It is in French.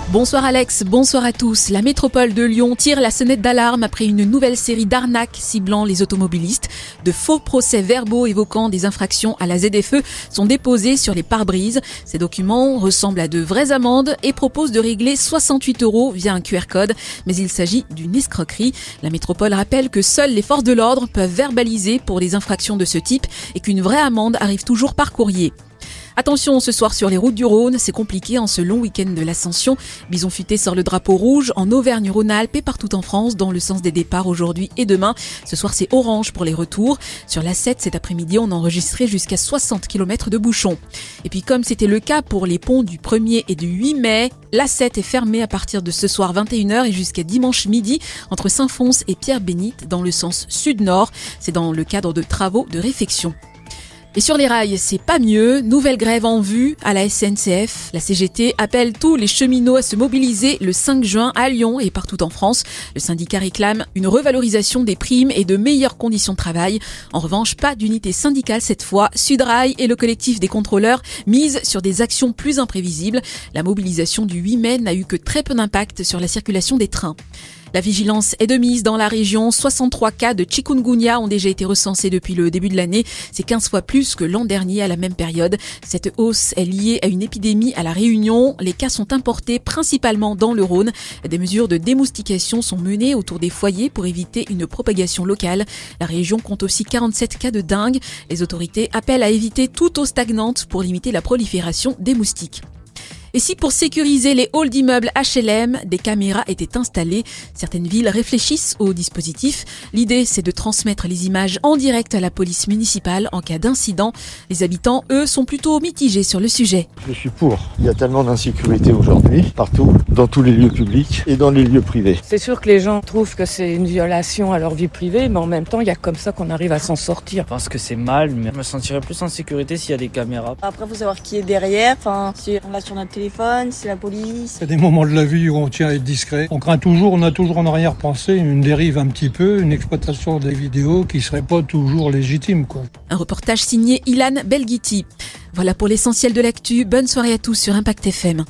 Bonsoir Alex, bonsoir à tous. La métropole de Lyon tire la sonnette d'alarme après une nouvelle série d'arnaques ciblant les automobilistes. De faux procès-verbaux évoquant des infractions à la ZFE sont déposés sur les pare-brises. Ces documents ressemblent à de vraies amendes et proposent de régler 68 € via un QR code. Mais il s'agit d'une escroquerie. La métropole rappelle que seules les forces de l'ordre peuvent verbaliser pour des infractions de ce type et qu'une vraie amende arrive toujours par courrier. Attention ce soir sur les routes du Rhône, c'est compliqué en ce long week-end de l'Ascension. Bison Futé sort le drapeau rouge en Auvergne-Rhône-Alpes et partout en France dans le sens des départs aujourd'hui et demain. Ce soir c'est orange pour les retours. Sur l'A7 cet après-midi on a enregistré jusqu'à 60 km de bouchons. Et puis comme c'était le cas pour les ponts du 1er et du 8 mai, l'A7 est fermée à partir de ce soir 21h et jusqu'à dimanche midi entre Saint-Fons et Pierre-Bénite dans le sens sud-nord. C'est dans le cadre de travaux de réfection. Et sur les rails, c'est pas mieux. Nouvelle grève en vue à la SNCF. La CGT appelle tous les cheminots à se mobiliser le 5 juin à Lyon et partout en France. Le syndicat réclame une revalorisation des primes et de meilleures conditions de travail. En revanche, pas d'unité syndicale cette fois. Sudrail et le collectif des contrôleurs misent sur des actions plus imprévisibles. La mobilisation du 8 mai n'a eu que très peu d'impact sur la circulation des trains. La vigilance est de mise dans la région. 63 cas de chikungunya ont déjà été recensés depuis le début de l'année. C'est 15 fois plus que l'an dernier à la même période. Cette hausse est liée à une épidémie à La Réunion. Les cas sont importés principalement dans le Rhône. Des mesures de démoustication sont menées autour des foyers pour éviter une propagation locale. La région compte aussi 47 cas de dengue. Les autorités appellent à éviter toute eau stagnante pour limiter la prolifération des moustiques. Et si pour sécuriser les halls d'immeubles HLM, des caméras étaient installées, certaines villes réfléchissent au dispositif. L'idée, c'est de transmettre les images en direct à la police municipale en cas d'incident. Les habitants, eux, sont plutôt mitigés sur le sujet. Je suis pour. Il y a tellement d'insécurité aujourd'hui, partout, dans tous les lieux publics et dans les lieux privés. C'est sûr que les gens trouvent que c'est une violation à leur vie privée, mais en même temps, il y a comme ça qu'on arrive à s'en sortir. Je pense que c'est mal, mais je me sentirais plus en sécurité s'il y a des caméras. Après, il faut savoir qui est derrière. Si on l'a sur notre téléphone, c'est la police. Il y a des moments de la vie où on tient à être discret. On craint toujours, on a toujours en arrière-pensée une dérive un petit peu, une exploitation des vidéos qui serait pas toujours légitime, quoi. Un reportage signé Ilan Belghiti. Voilà pour l'essentiel de l'actu. Bonne soirée à tous sur Impact FM.